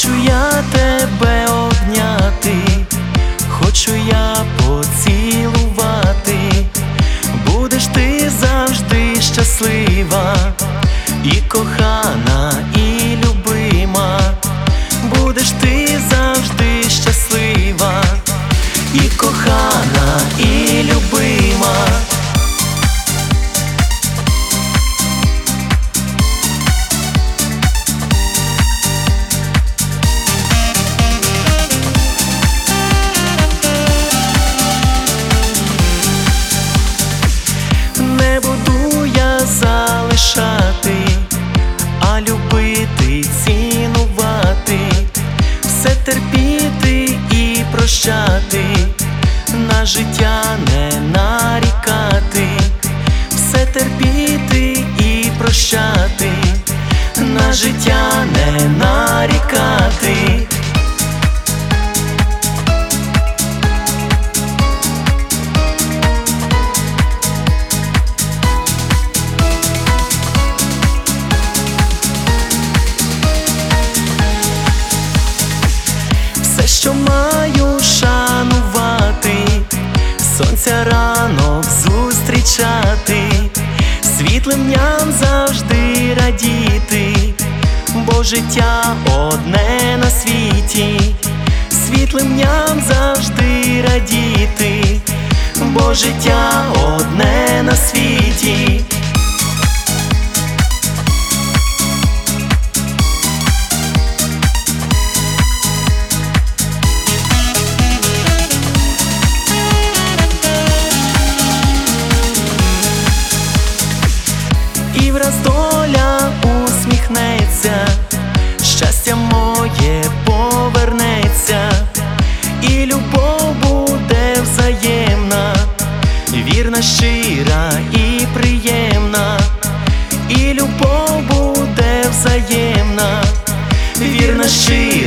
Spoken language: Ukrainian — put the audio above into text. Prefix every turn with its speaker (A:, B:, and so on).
A: Хочу я тебе обняти, хочу я поцілувати, будеш ти завжди щаслива, і кохана, і любима, будеш ти завжди щаслива, і кохана, і любима. Не буду я залишати, а любити, цінувати, все терпіти і прощати, на життя не нарікати, все терпіти і прощати, на життя не нарікати. Все, що маю, шанувати, сонця ранок зустрічати, світлим дням завжди радіти, бо життя одне на світі, світлим дням завжди радіти, бо життя одне на світі. І враз доля усміхнеться, щастя моє повернеться, і любов буде взаємна, вірна, щира і приємна, і любов буде взаємна, вірна, щира